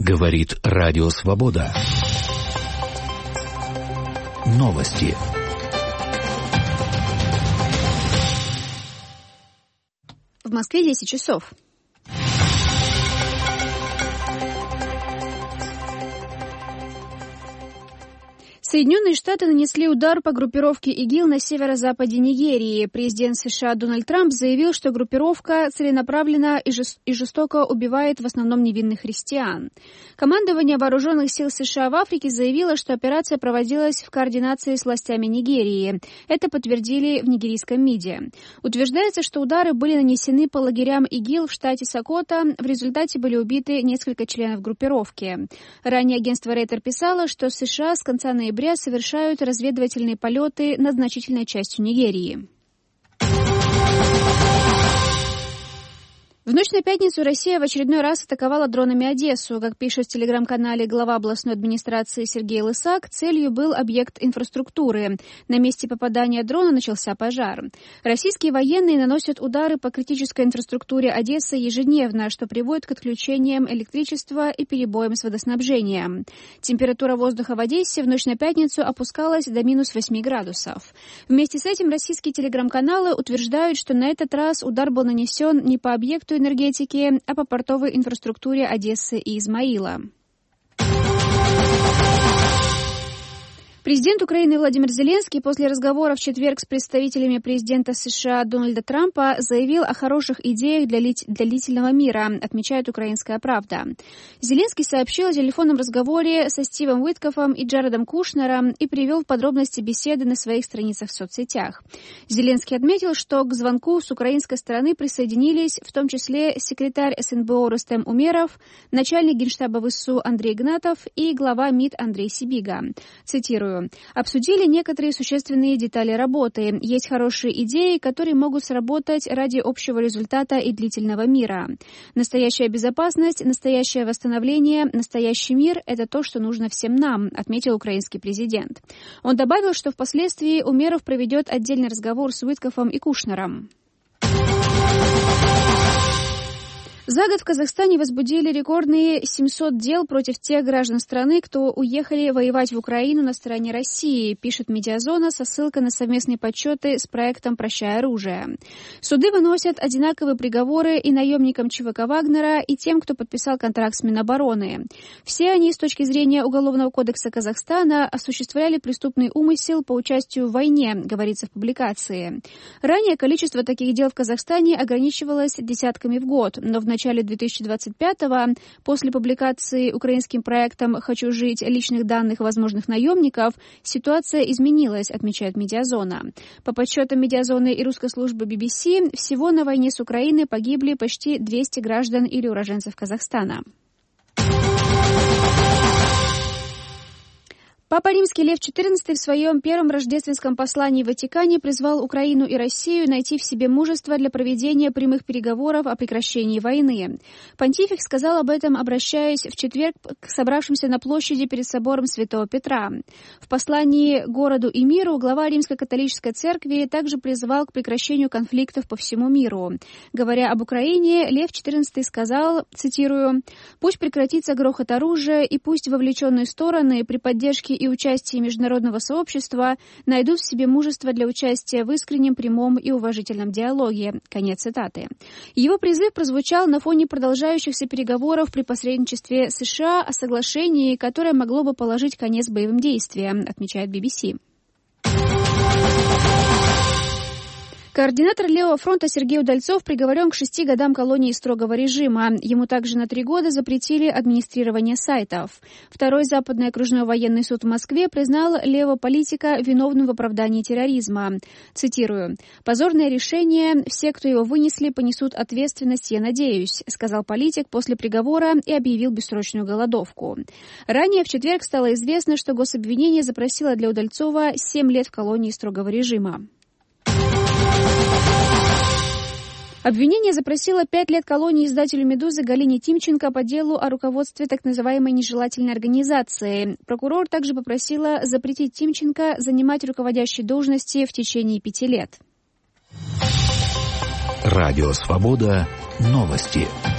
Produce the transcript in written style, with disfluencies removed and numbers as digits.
Говорит Радио Свобода. Новости. В Москве 10 часов. Соединенные Штаты нанесли удар по группировке ИГИЛ на северо-западе Нигерии. Президент США Дональд Трамп заявил, что группировка целенаправленно и жестоко убивает в основном невинных христиан. Командование Вооруженных сил США в Африке заявило, что операция проводилась в координации с властями Нигерии. Это подтвердили в нигерийском МИДе. Утверждается, что удары были нанесены по лагерям ИГИЛ в штате Сокото. В результате были убиты несколько членов группировки. Ранее агентство Рейтер писало, что США с конца ноября совершают разведывательные полеты над значительной частью Нигерии. В ночь на пятницу Россия в очередной раз атаковала дронами Одессу. Как пишет в телеграм-канале глава областной администрации Сергей Лысак, целью был объект инфраструктуры. На месте попадания дрона начался пожар. Российские военные наносят удары по критической инфраструктуре Одессы ежедневно, что приводит к отключениям электричества и перебоям с водоснабжением. Температура воздуха в Одессе в ночь на пятницу опускалась до минус 8 градусов. Вместе с этим российские телеграм-каналы утверждают, что на этот раз удар был нанесен не по объекту энергетики, а по портовой инфраструктуре Одессы и Измаила. Президент Украины Владимир Зеленский после разговора в четверг с представителями президента США Дональда Трампа заявил о хороших идеях для длительного мира, отмечает «Украинская правда». Зеленский сообщил о телефонном разговоре со Стивом Уиткофом и Джаредом Кушнером и привел в подробности беседы на своих страницах в соцсетях. Зеленский отметил, что к звонку с украинской стороны присоединились в том числе секретарь СНБО Рустем Умеров, начальник Генштаба ВСУ Андрей Игнатов и глава МИД Андрей Сибига. Цитирую. «Обсудили некоторые существенные детали работы. Есть хорошие идеи, которые могут сработать ради общего результата и длительного мира. Настоящая безопасность, настоящее восстановление, настоящий мир – это то, что нужно всем нам», отметил украинский президент. Он добавил, что впоследствии Умеров проведет отдельный разговор с Уиткофом и Кушнером. За год в Казахстане возбудили рекордные 700 дел против тех граждан страны, кто уехали воевать в Украину на стороне России, пишет «Медиазона» со ссылкой на совместные подсчеты с проектом «Прощай оружие». Суды выносят одинаковые приговоры и наемникам ЧВК Вагнера, и тем, кто подписал контракт с Минобороны. Все они, с точки зрения Уголовного кодекса Казахстана, осуществляли преступный умысел по участию в войне, говорится в публикации. Ранее количество таких дел в Казахстане ограничивалось десятками в год, но в начале 2025-го, после публикации украинским проектом «Хочу жить» личных данных возможных наемников, ситуация изменилась, отмечает «Медиазона». По подсчетам «Медиазоны» и русской службы BBC, всего на войне с Украиной погибли почти 200 граждан или уроженцев Казахстана. Папа Римский Лев XIV в своем первом рождественском послании в Ватикане призвал Украину и Россию найти в себе мужество для проведения прямых переговоров о прекращении войны. Понтифик сказал об этом, обращаясь в четверг к собравшимся на площади перед собором Святого Петра. В послании городу и миру глава Римской католической церкви также призвал к прекращению конфликтов по всему миру. Говоря об Украине, Лев XIV сказал, цитирую, «Пусть прекратится грохот оружия, и пусть вовлеченные стороны при поддержке и участии международного сообщества найдут в себе мужество для участия в искреннем, прямом и уважительном диалоге». Конец цитаты. Его призыв прозвучал на фоне продолжающихся переговоров при посредничестве США о соглашении, которое могло бы положить конец боевым действиям, отмечает BBC. Координатор Левого фронта Сергей Удальцов приговорен к 6 годам колонии строгого режима. Ему также на 3 года запретили администрирование сайтов. Второй Западный окружной военный суд в Москве признал левого политика виновным в оправдании терроризма. Цитирую. «Позорное решение. Все, кто его вынесли, понесут ответственность, я надеюсь», сказал политик после приговора и объявил бессрочную голодовку. Ранее в четверг стало известно, что гособвинение запросило для Удальцова 7 лет в колонии строгого режима. Обвинение запросило 5 лет колонии издателю «Медузы» Галине Тимченко по делу о руководстве так называемой нежелательной организации. Прокурор также попросила запретить Тимченко занимать руководящие должности в течение 5 лет. Радио «Свобода». Новости.